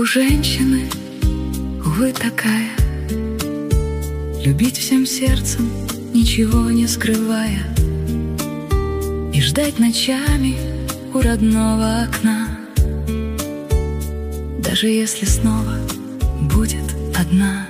женщины, увы, такая: любить всем сердцем, ничего не скрывая, и ждать ночами у родного окна, даже если снова будет одна.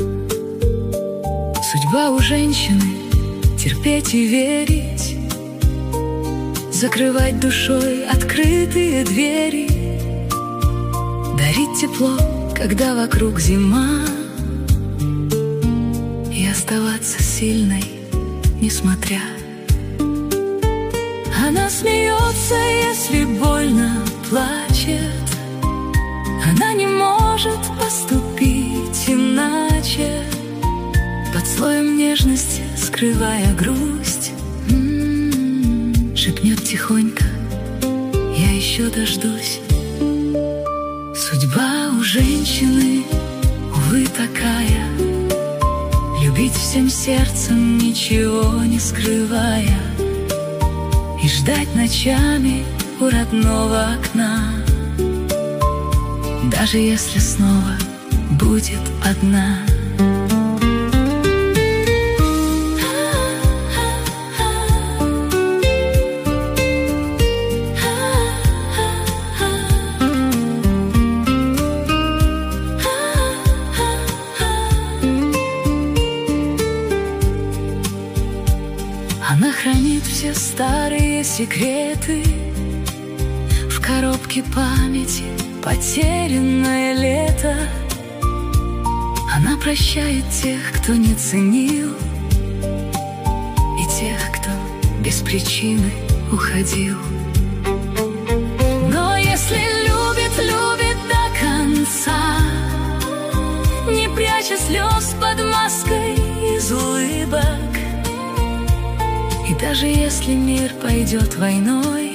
Судьба у женщины — терпеть и верить, закрывать душой открытые двери, дарить тепло, когда вокруг зима, и оставаться сильной, несмотря. Она смеется, если больно плачет, она не может поступить иначе, под слоем нежности скрывая грусть. Шепнет тихонько: я еще дождусь. Судьба у женщины, увы, такая: любить всем сердцем, ничего не скрывая, и ждать ночами у родного окна, даже если снова будет одна. Она хранит все старые секреты в коробке памяти, потерянное лето. Она прощает тех, кто не ценил, и тех, кто без причины уходил. Но если любит, любит до конца, не пряча слез под маской из улыбок. И даже если мир пойдет войной,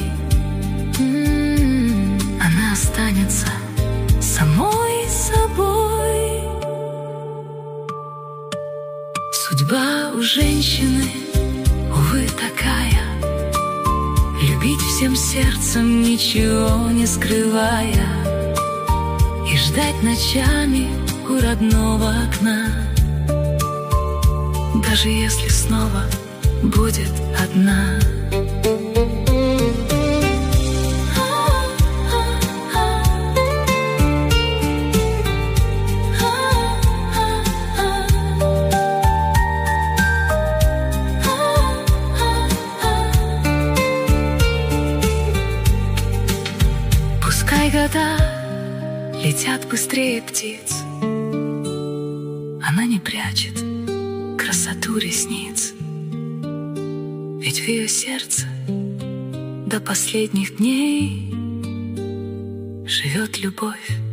она останется самой собой. Судьба у женщины, увы, такая: любить всем сердцем, ничего не скрывая, и ждать ночами у родного окна, даже если снова будет одна. Пускай года летят быстрее птиц, она не прячет красоту ресниц, ведь в ее сердце до последних дней живет любовь.